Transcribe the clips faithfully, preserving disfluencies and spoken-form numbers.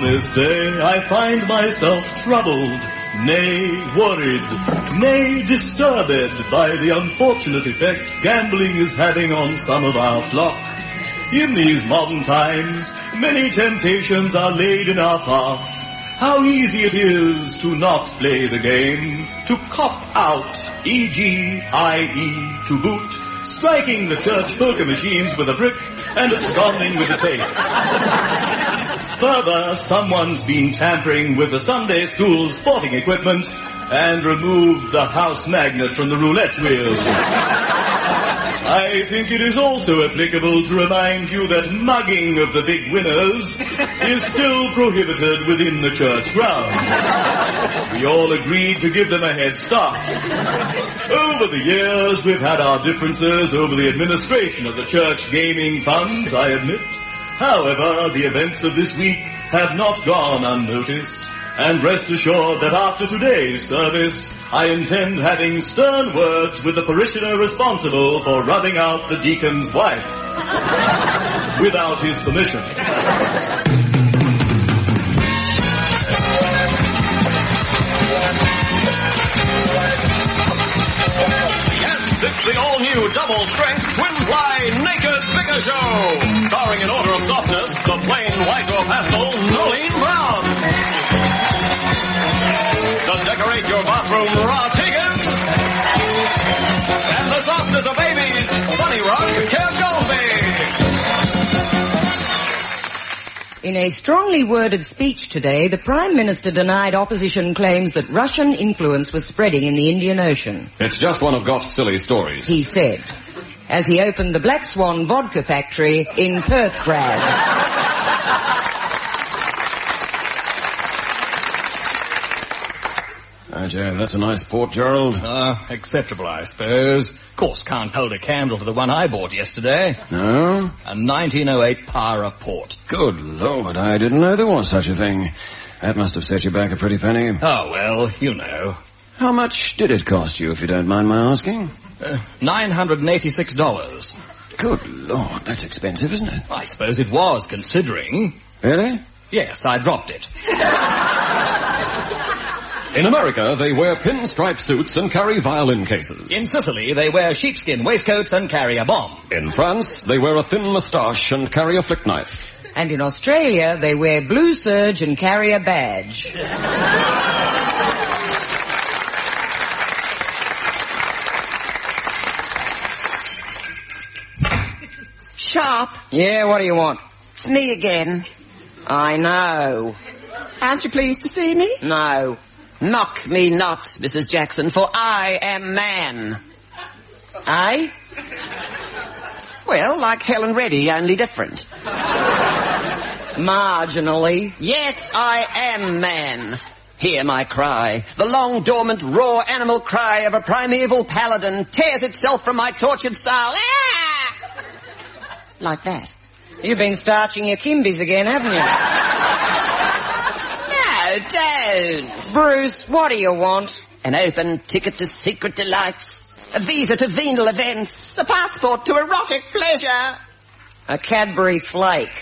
On this day I find myself troubled, nay, worried, nay, disturbed by the unfortunate effect gambling is having on some of our flock. In these modern times, many temptations are laid in our path. How easy it is to not play the game, to cop out, for example, that is, to boot, striking the church poker machines with a brick and absconding with the tape. Further, someone's been tampering with the Sunday school sporting equipment and removed the house magnet from the roulette wheel. I think it is also applicable to remind you that mugging of the big winners is still prohibited within the church grounds. We all agreed to give them a head start. Over the years, we've had our differences over the administration of the church gaming funds, I admit. However, the events of this week have not gone unnoticed. And rest assured that after today's service, I intend having stern words with the parishioner responsible for rubbing out the deacon's wife. Without his permission. Yes, it's the all-new double-strength twin-ply Naked Figure Show. Starring in order of softness, the plain white or pastel Nolene Brown. To decorate your bathroom, Ross Higgins. And the softness of babies, Bunny Rock, Kev Goldberg. In a strongly worded speech today, the Prime Minister denied opposition claims that Russian influence was spreading in the Indian Ocean. It's just one of Goff's silly stories, he said, as he opened the Black Swan vodka factory in Perth, Brad. Oh, Joe, that's a nice port, Gerald. Uh, acceptable, I suppose. Of course, can't hold a candle to the one I bought yesterday. No? A nineteen oh eight Para port. Good Lord, I didn't know there was such a thing. That must have set you back a pretty penny. Oh, well, you know. How much did it cost you, if you don't mind my asking? Uh, nine hundred eighty-six dollars. Good Lord, that's expensive, isn't it? I suppose it was, considering. Really? Yes, I dropped it. In America, they wear pinstripe suits and carry violin cases. In Sicily, they wear sheepskin waistcoats and carry a bomb. In France, they wear a thin moustache and carry a flick knife. And in Australia, they wear blue serge and carry a badge. Sharp. Yeah, what do you want? It's me again. I know. Aren't you pleased to see me? No. Mock me not, Missus Jackson, for I am man. Eh? Well, like Helen Reddy, only different. Marginally. Yes, I am man. Hear my cry. The long dormant raw animal cry of a primeval paladin tears itself from my tortured soul. Ah! Like that. You've been starching your Kimbies again, haven't you? No, don't. Bruce, what do you want? An open ticket to secret delights. A visa to venal events. A passport to erotic pleasure. A Cadbury flake.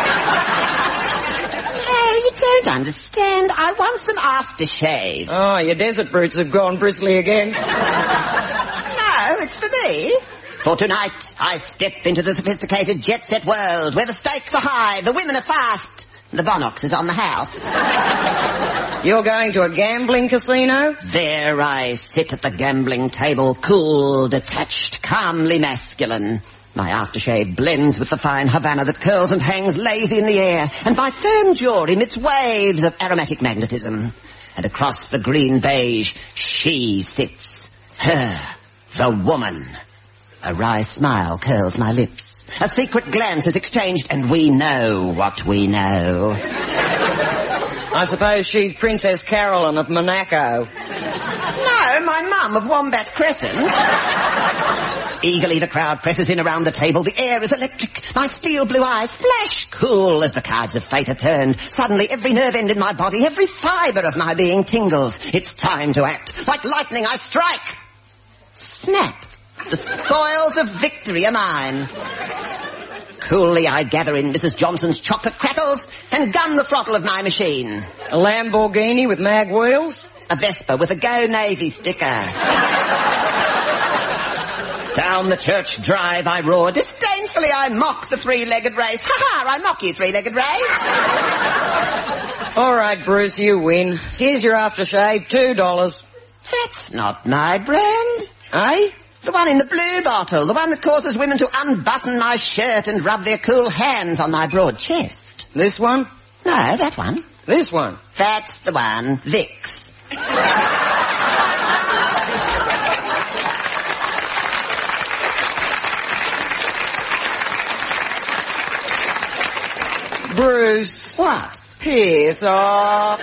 No, you don't understand. I want some aftershave. Oh, your desert brutes have gone bristly again. No, it's for me. For tonight, I step into the sophisticated jet-set world where the stakes are high, the women are fast, the Bonox is on the house. You're going to a gambling casino? There I sit at the gambling table, cool, detached, calmly masculine. My aftershave blends with the fine Havana that curls and hangs lazy in the air, and my firm jaw emits waves of aromatic magnetism. And across the green beige, she sits. Her, the woman. A wry smile curls my lips. A secret glance is exchanged, and we know what we know. I suppose she's Princess Caroline of Monaco. No, my mum of Wombat Crescent. Eagerly the crowd presses in around the table. The air is electric. My steel blue eyes flash cool as the cards of fate are turned. Suddenly every nerve end in my body, every fibre of my being tingles. It's time to act. Like lightning I strike. Snap. The spoils of victory are mine. Coolly I gather in Missus Johnson's chocolate crackles and gun the throttle of my machine. A Lamborghini with mag wheels? A Vespa with a Go Navy sticker. Down the church drive I roar. Disdainfully I mock the three-legged race. Ha-ha, I mock you, three-legged race. All right, Bruce, you win. Here's your aftershave, two dollars. That's not my brand. Eh? The one in the blue bottle, the one that causes women to unbutton my shirt and rub their cool hands on my broad chest. This one? No, that one. This one? That's the one. Vicks. Bruce. What? Piss off.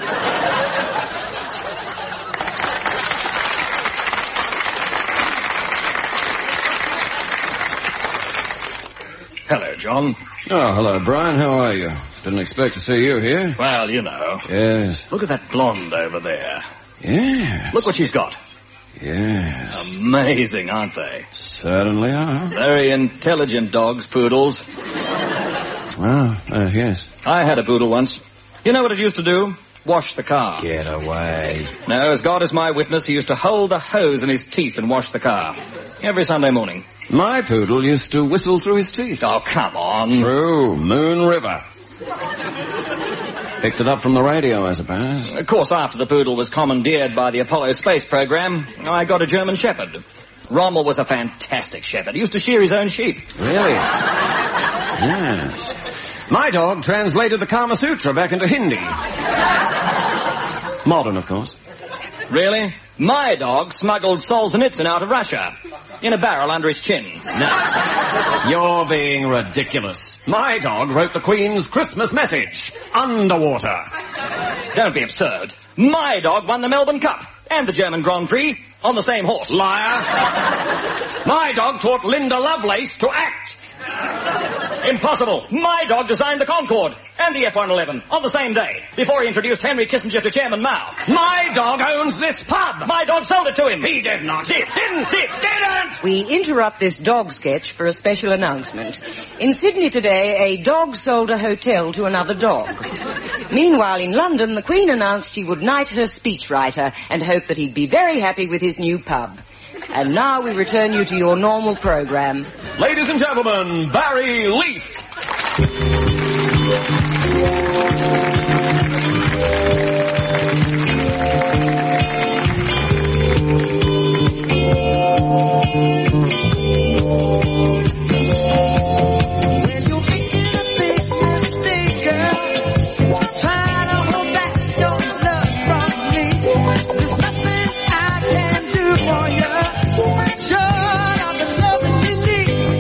Hello, John. Oh, hello, Brian. How are you? Didn't expect to see you here. Well, you know. Yes. Look at that blonde over there. Yes. Look what she's got. Yes. Amazing, aren't they? Certainly are. Very intelligent dogs, poodles. Oh, uh, yes. I had a poodle once. You know what it used to do? Wash the car. Get away. No, as God is my witness, he used to hold the hose in his teeth and wash the car. Every Sunday morning. My poodle used to whistle through his teeth. Oh, come on. True. Moon River. Picked it up from the radio, I suppose. Of course, after the poodle was commandeered by the Apollo space program, I got a German Shepherd. Rommel was a fantastic shepherd. He used to shear his own sheep. Really? Yes. My dog translated the Kama Sutra back into Hindi. Modern, of course. Really? My dog smuggled Solzhenitsyn out of Russia. In a barrel under his chin. No. You're being ridiculous. My dog wrote the Queen's Christmas message. Underwater. Don't be absurd. My dog won the Melbourne Cup and the German Grand Prix on the same horse. Liar. My dog taught Linda Lovelace to act. Impossible. My dog designed the Concorde and the F one eleven on the same day before he introduced Henry Kissinger to Chairman Mao. My dog owns this pub. My dog sold it to him. He did not. Did, didn't, did, didn't. We interrupt this dog sketch for a special announcement. In Sydney today, a dog sold a hotel to another dog. Meanwhile, in London, the Queen announced she would knight her speechwriter and hoped that he'd be very happy with his new pub. And now we return you to your normal program. Ladies and gentlemen, Barry Leaf.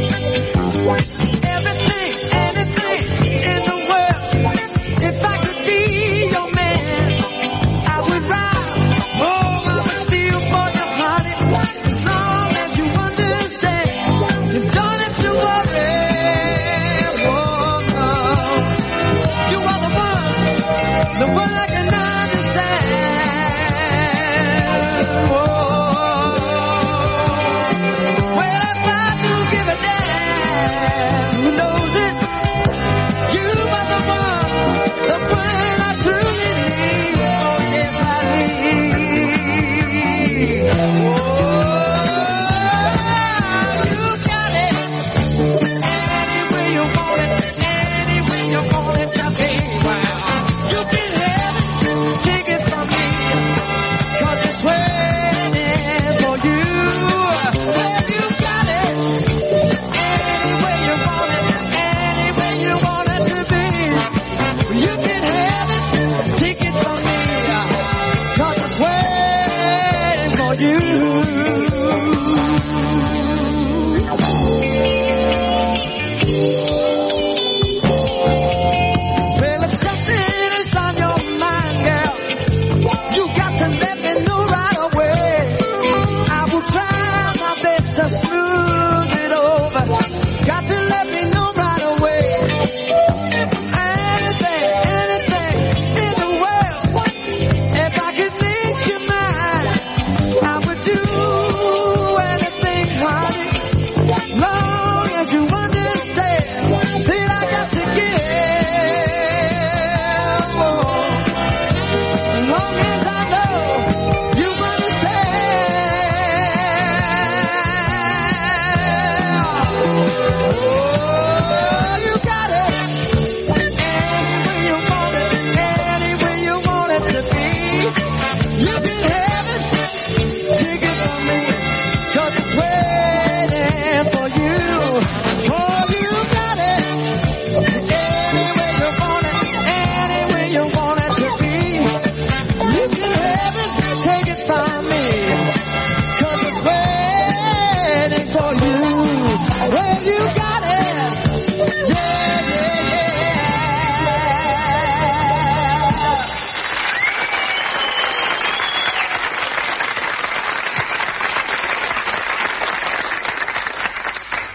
Everything, anything in the world. If I could be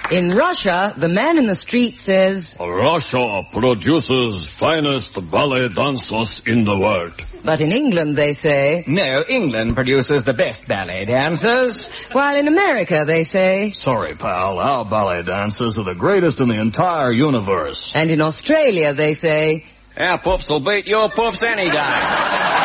In Russia, the man in the street says, Russia produces finest ballet dancers in the world. But in England they say, No, England produces the best ballet dancers. While in America they say, Sorry, pal, our ballet dancers are the greatest in the entire universe. And in Australia they say, Our puffs will beat your puffs any day.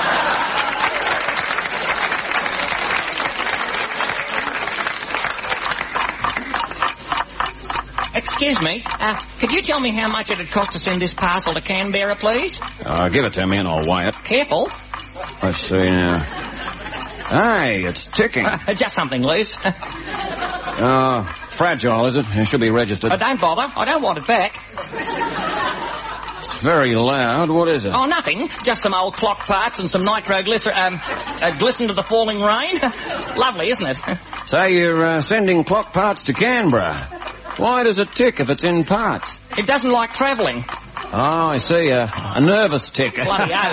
Excuse me, uh, could you tell me how much it'd cost to send this parcel to Canberra, please? Uh, give it to me and I'll weigh it. Careful. Let's see now. Hey, it's ticking. Uh, just something loose. Uh, fragile, is it? It should be registered. Uh, don't bother. I don't want it back. It's very loud. What is it? Oh, nothing. Just some old clock parts and some nitroglycer... Um, uh, glisten to the falling rain. Lovely, isn't it? So you're uh, sending clock parts to Canberra. Why does it tick if it's in parts? It doesn't like travelling. Oh, I see. Uh, a nervous tick. Bloody oath.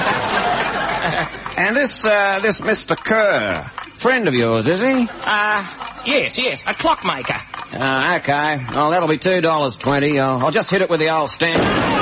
And this, uh, this Mister Kerr, friend of yours, is he? Uh, yes, yes, a clockmaker. Uh, okay. Oh, that'll be two dollars twenty. I'll, I'll just hit it with the old stamp.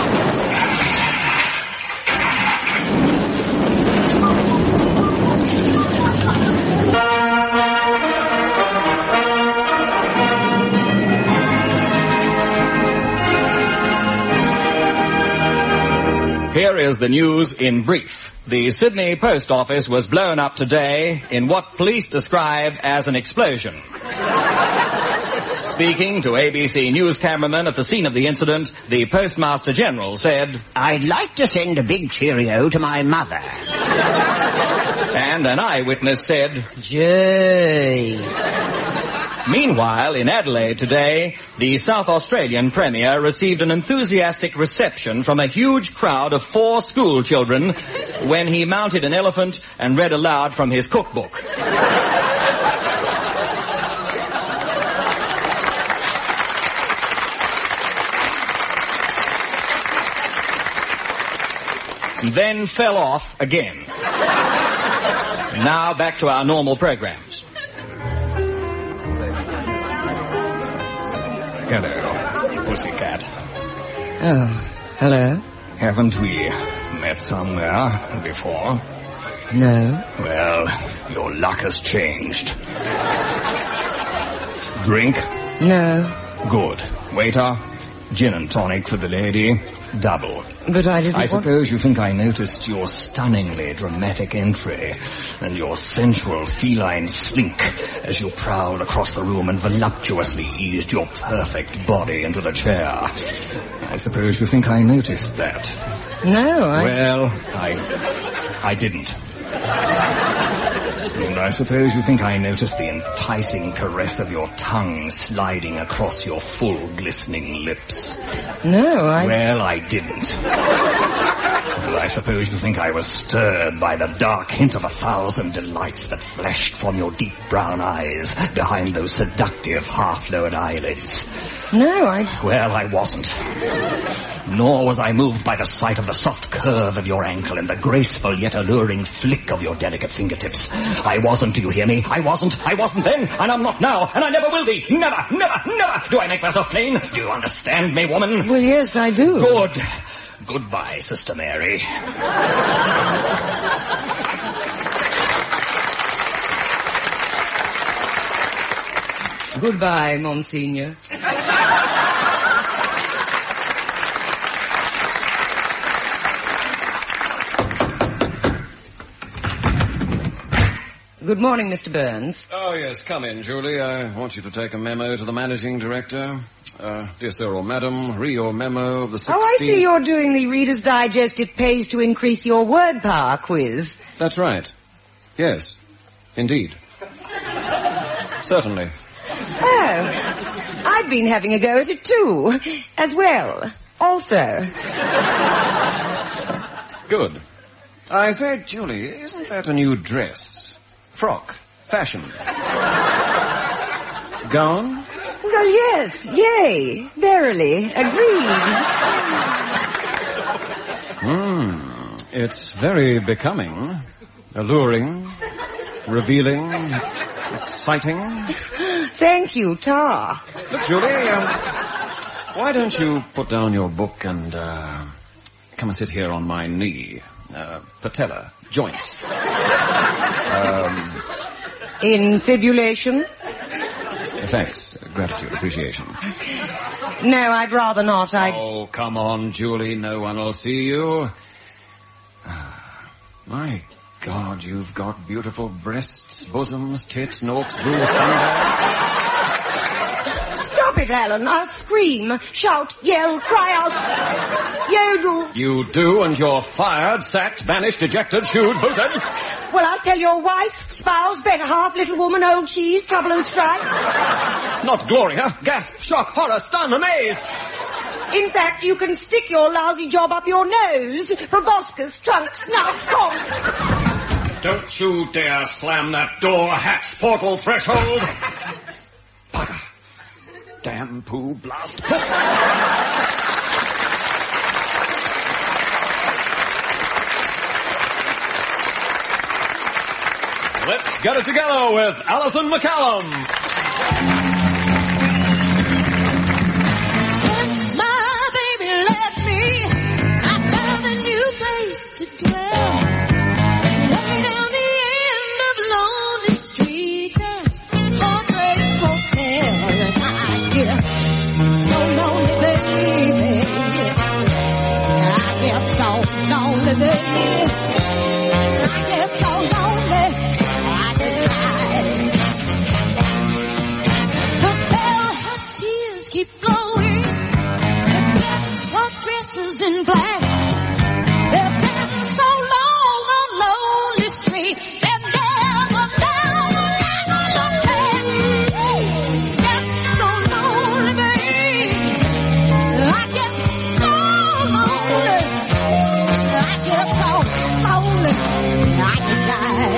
Here is the news in brief. The Sydney Post Office was blown up today in what police describe as an explosion. Speaking to A B C News cameramen at the scene of the incident, the Postmaster General said, I'd like to send a big cheerio to my mother. And an eyewitness said, Gee. Meanwhile, in Adelaide today, the South Australian Premier received an enthusiastic reception from a huge crowd of four school children when he mounted an elephant and read aloud from his cookbook. Then fell off again. Now back to our normal programs. Hello, pussycat. Oh, hello. Haven't we met somewhere before? No. Well, your luck has changed. Drink? No. Good. Waiter, gin and tonic for the lady. Double. But I didn't I want... suppose you think I noticed your stunningly dramatic entry and your sensual feline slink as you prowled across the room and voluptuously eased your perfect body into the chair. I suppose you think I noticed that. No, I... Well, I... I didn't. And I suppose you think I noticed the enticing caress of your tongue sliding across your full, glistening lips. No, I... Well, I didn't. Well, I suppose you think I was stirred by the dark hint of a thousand delights that flashed from your deep brown eyes behind those seductive half-lowered eyelids. No, I... Well, I wasn't. Nor was I moved by the sight of the soft curve of your ankle and the graceful yet alluring flick of your delicate fingertips. I wasn't, do you hear me? I wasn't, I wasn't then, and I'm not now, and I never will be. Never, never, never. Do I make myself plain? Do you understand me, woman? Well, yes, I do. Good. Goodbye, Sister Mary. Goodbye, Monsignor. Good morning, Mister Burns. Oh, yes, come in, Julie. I want you to take a memo to the managing director. Uh, dear sir or madam, read your memo of the sixteenth... Oh, I see you're doing the Reader's Digest It Pays to Increase Your Word Power quiz. That's right. Yes, indeed. Certainly. Oh, I've been having a go at it too, as well, also. Good. I say, Julie, isn't that a new dress? Frock. Fashion. Gown? Well, yes, yea, verily, agreed. Hmm, it's very becoming, alluring, revealing, exciting. Thank you, Tar. Look, Julie, um, why don't you put down your book and uh, come and sit here on my knee? Uh, patella, joints. um, Infibulation? Thanks. Gratitude, appreciation. No, I'd rather not. I. Oh, come on, Julie. No one will see you. Ah, my God, you've got beautiful breasts, bosoms, tits, norks, boobs, handbags. Stop it, Alan. I'll scream, shout, yell, cry out, yodel. You do, and you're fired, sacked, banished, ejected, shooed, booted. Well, I'll tell your wife, spouse, better half, little woman, old cheese, trouble and strife. Not Gloria. Gasp, shock, horror, stun, amaze. In fact, you can stick your lousy job up your nose. Proboscis, trunk, snout, conch. Don't you dare slam that door, hatch, portal, threshold. Bugger. Damn poo blast. Let's get it together with Alison McCallum. Once my baby left me, I found a new place to dwell. Way down the end of Lonely Street, there's Heartbreak Hotel. And I get so lonely, baby. I get so lonely, baby. I get so lonely. Keep flowing, the black dresses in black. They've been so long on Lonely Street, and never, never, never look back. Get so lonely, baby. I get so lonely. I get so lonely. I could die.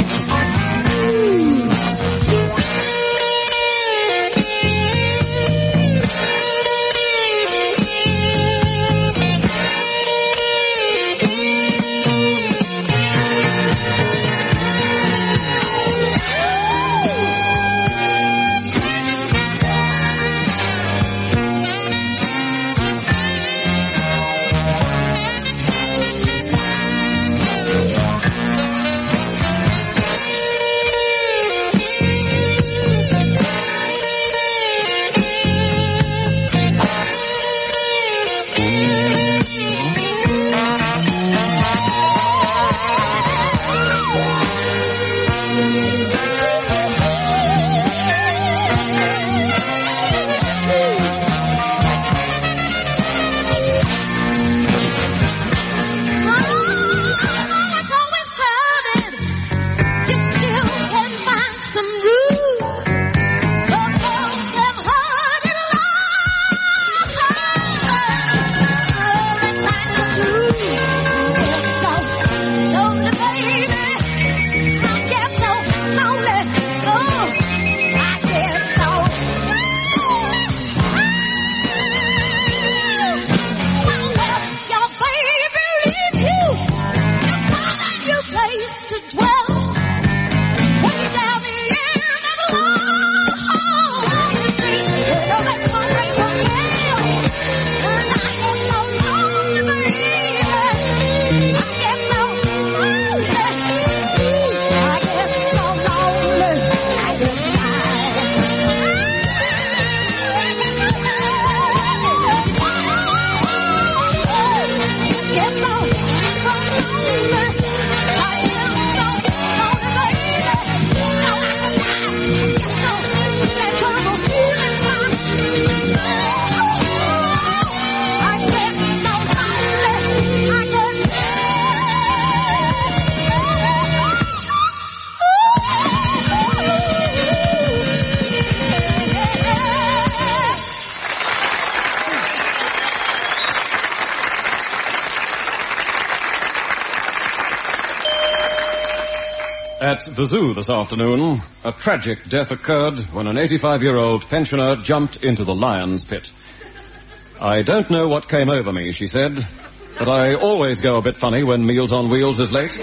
At the zoo this afternoon, a tragic death occurred when an eighty-five-year-old pensioner jumped into the lion's pit. I don't know what came over me, she said, but I always go a bit funny when Meals on Wheels is late.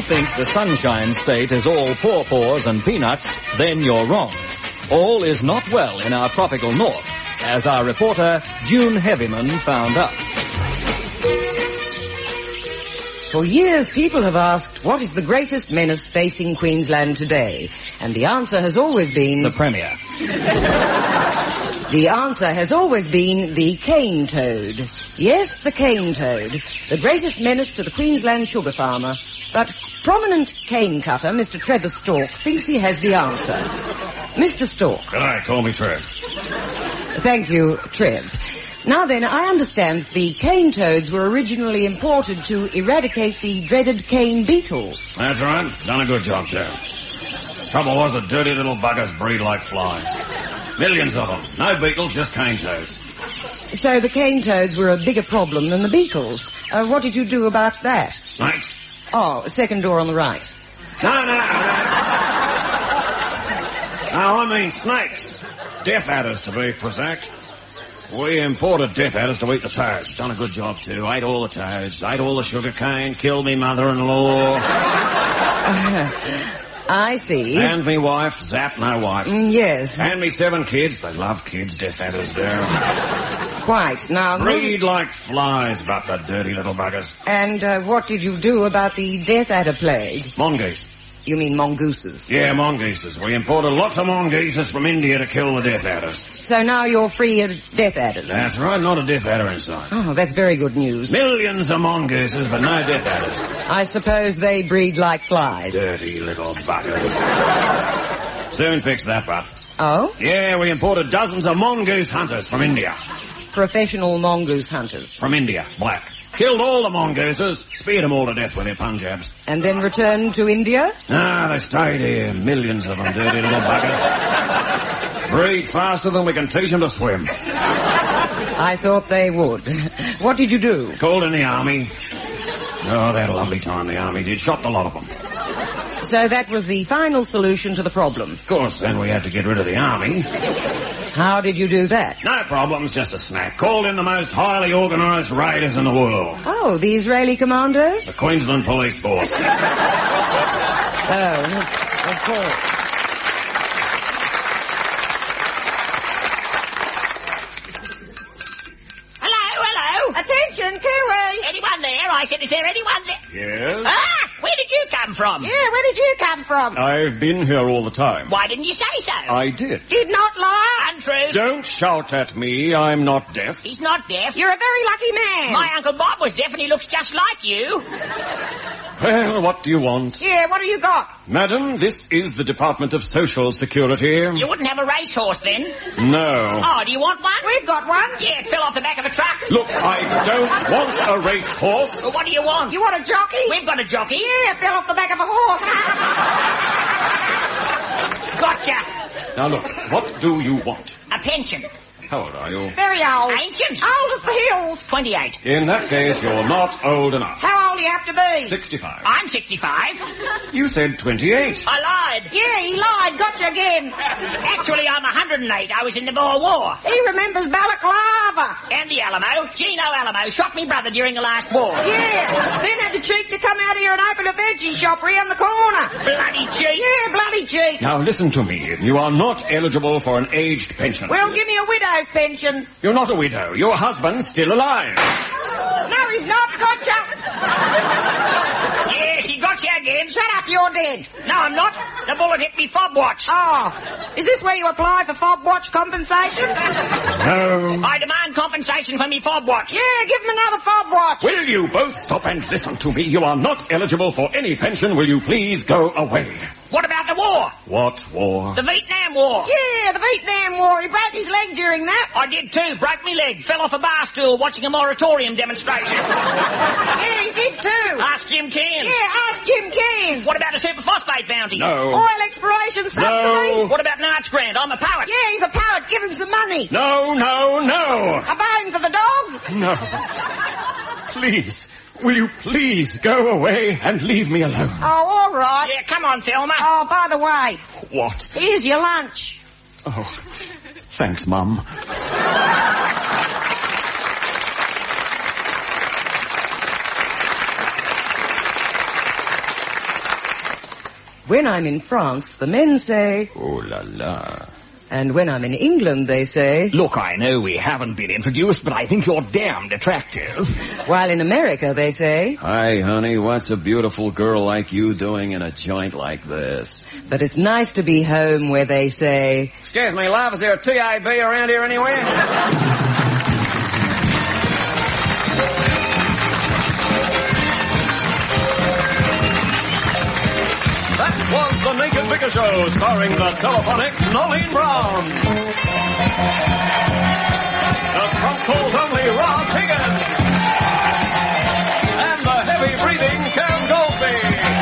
you think the Sunshine State is all pawpaws and peanuts, then you're wrong. All is not well in our tropical north, as our reporter June Heavyman found out. For years, people have asked, what is the greatest menace facing Queensland today? And the answer has always been... The Premier. The answer has always been the cane toad. Yes, the cane toad, the greatest menace to the Queensland sugar farmer. But prominent cane cutter, Mister Trevor Stork, thinks he has the answer. Mister Stork. G'day, call me Trev. Thank you, Trev. Now then, I understand the cane toads were originally imported to eradicate the dreaded cane beetles. That's right. Done a good job, Trev. Trouble was, the dirty little buggers breed like flies. Millions of them. No beetles, just cane toads. So the cane toads were a bigger problem than the beetles. Uh, what did you do about that? Snakes? Oh, second door on the right. No, no, no. No, I mean snakes. Death adders, to be precise. We imported death adders to eat the toads. Done a good job, too. Ate all the toads. Ate all the sugar cane. Killed me mother-in-law. I see. And me wife. Zap, no wife. Mm, yes. And me seven kids. They love kids, death adders do. Quite. Now... Breed like flies, but the dirty little buggers. And uh, what did you do about the death adder plague? Mongoose. You mean mongooses? Yeah, mongooses. We imported lots of mongooses from India to kill the death adders. So now you're free of death adders? That's right, not a death adder inside. Oh, that's very good news. Millions of mongooses, but no death adders. I suppose they breed like flies. Dirty little buggers. Soon fix that, but. Oh? Yeah, we imported dozens of mongoose hunters from India. Professional mongoose hunters? From India, black. Killed all the mongooses, speared them all to death with their punjabs. And then returned to India? Ah, they stayed here. Millions of them, dirty little buggers. Breed faster than we can teach them to swim. I thought they would. What did you do? Called in the army. Oh, they had a lovely time, the army did. Shot the lot of them. So that was the final solution to the problem? Of course, then we had to get rid of the army. How did you do that? No problems, just a snack. Called in the most highly organised raiders in the world. Oh, the Israeli commandos? The Queensland Police Force. Oh, of course. Hello, hello. Attention, Kiwi! Anyone there? I said, is there anyone there? Yes? Ah, where did you come from? Yeah, where did you come from? I've been here all the time. Why didn't you say so? I did. Did not lie. Untrue. Don't shout at me. I'm not deaf. He's not deaf. You're a very lucky man. My Uncle Bob was deaf and he looks just like you. Well, what do you want? Yeah, what do you got? Madam, this is the Department of Social Security. You wouldn't have a racehorse then? No. Oh, do you want one? We've got one. Yeah, it fell off the back of a truck. Look, I don't want a racehorse. Well, what do you want? You want a jockey? We've got a jockey. Yeah, it fell off the back of a horse. Gotcha. Now look, what do you want? A pension. How old are you? Very old. Ancient. Old as the hills. Twenty-eight. In that case, you're not old enough. How old do you have to be? Sixty-five. I'm sixty-five. You said twenty-eight. I lied. Yeah, he lied. Gotcha again. Actually, I'm one hundred and eight. I was in the Boer War. He remembers Balaclava. And the Alamo. Gino Alamo shot me brother during the last war. Yeah. Then had the cheek to come out here and open a veggie shop round the corner. Bloody cheek. Yeah, bloody cheek. Now listen to me. You are not eligible for an aged pension. Well, give me a widow's pension. You're not a widow. Your husband's still alive. No, he's not. Gotcha. Yes, he got you again. Shut up, you're dead. No, I'm not. The bullet hit me fob watch. Oh, is this where you apply for fob watch compensation? No. I demand compensation for me fob watch. Yeah, give him another fob watch. Will you both stop and listen to me? You are not eligible for any pension. Will you please go away? What about the war? What war? The Vietnam War. Yeah, the Vietnam War. He broke his leg during that. I did too. Broke me leg. Fell off a bar stool watching a moratorium demonstration. Yeah, he did too. Ask Jim Cairns. Yeah, ask Jim Cairns. What about a superphosphate bounty? No. Oil exploration subsidy. No. What about Nards Grant? I'm a poet. Yeah, he's a poet. Give him some money. No, no, no. A bone for the dog. No. Please. Will you please go away and leave me alone? Oh, all right. Yeah, come on, Thelma. Oh, by the way, What? here's your lunch. Oh, thanks, Mum. When I'm in France, the men say... Oh la la. And when I'm in England, they say... Look, I know we haven't been introduced, but I think you're damned attractive. While in America, they say... Hi, honey, what's a beautiful girl like you doing in a joint like this? But it's nice to be home where they say... Excuse me, love, is there a T I B around here anywhere? That was The Naked Vicar Show, starring the telephonic Nolene Brown. The trunk calls only Rob Higgins. And the heavy-breathing Ken Goldby.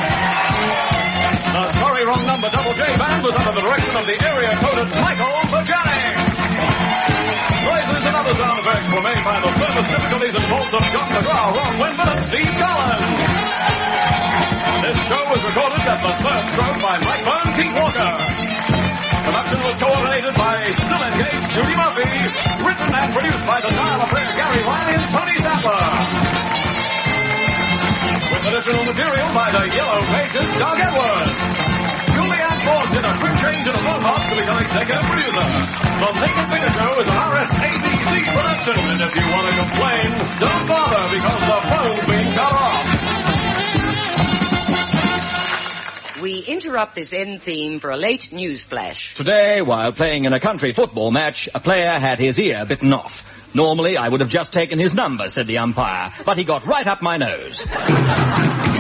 The Sorry Wrong Number Double J Band was under the direction of the area-coded Michael Bajani. Noises and other sound effects were made by the service difficulties and faults of John McGraw, Ron Winman, and Steve Collins. This show was recorded at the third stroke by Mike Byrne, Keith Walker. Production was coordinated by still engaged Judy Murphy. Written and produced by the Dial of Prayer Gary Riley and Tony Zappa. With additional material by the Yellow Pages Doug Edwards. Julianne Ford did a quick change in the phone box to become executive producer. The Naked Vicar Show is an R S A B C production. And if you want to complain, don't bother because the phone's being cut off. We interrupt this end theme for a late news flash. Today, while playing in a country football match, a player had his ear bitten off. Normally, I would have just taken his number, said the umpire, but he got right up my nose.